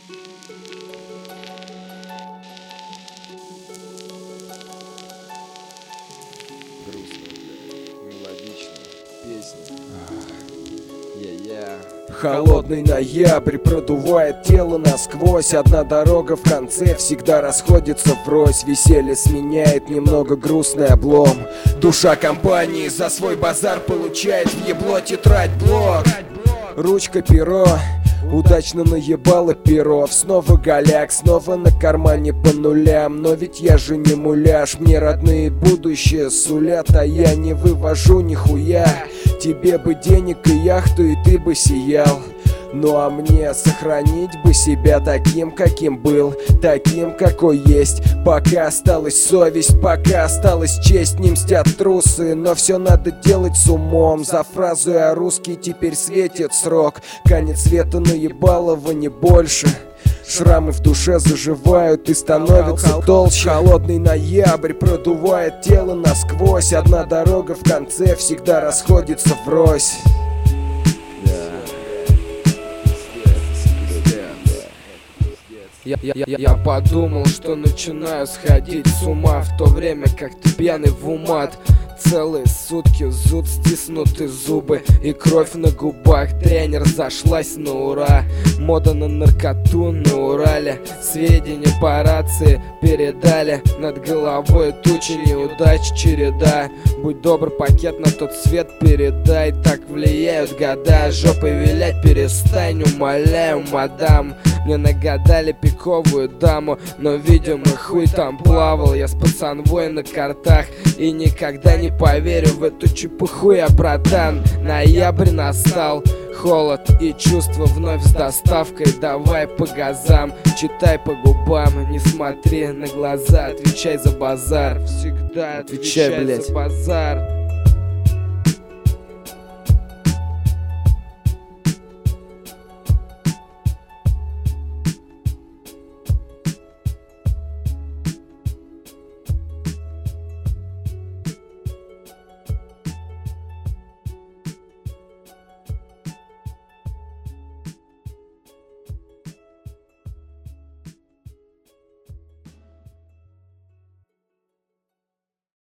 Мелодичная песня. Холодный ноябрь продувает тело насквозь. Одна дорога в конце всегда расходится врозь. Веселье сменяет немного грустный облом. Душа компании за свой базар получает в ебло тетрадь, блок. Ручка, перо, удачно наебало перов. Снова голяк, снова на кармане по нулям. Но ведь я же не муляж, мне родные будущее сулят, а я не вывожу нихуя. Тебе бы денег и яхту, и ты бы сиял. Ну а мне сохранить бы себя таким, каким был, таким, какой есть. Пока осталась совесть, пока осталась честь, не мстят трусы, но все надо делать с умом. За фразу я русский теперь светит срок. Конец света наебалово, не больше. Шрамы в душе заживают и становятся толще. Холодный ноябрь продувает тело насквозь. Одна дорога в конце всегда расходится врозь. Я подумал, что начинаю сходить с ума, в то время как ты пьяный в умат. Целые сутки зуд, стиснуты зубы и кровь на губах. Тренер зашлась на ура. Мода на наркоту на Урале. Сведения по рации передали. Над головой тучи неудач череда. Будь добр, пакет на тот свет передай. Так влияют года. Жопой вилять перестань, умоляю, мадам. Мне нагадали пиковую даму, но, видимо, хуй там плавал. Я с пацанвой на картах и никогда не поверю в эту чепуху, я братан. Ноябрь настал, холод и чувства вновь с доставкой. Давай по газам, читай по губам, не смотри на глаза, отвечай за базар. Всегда отвечай, блядь, за базар.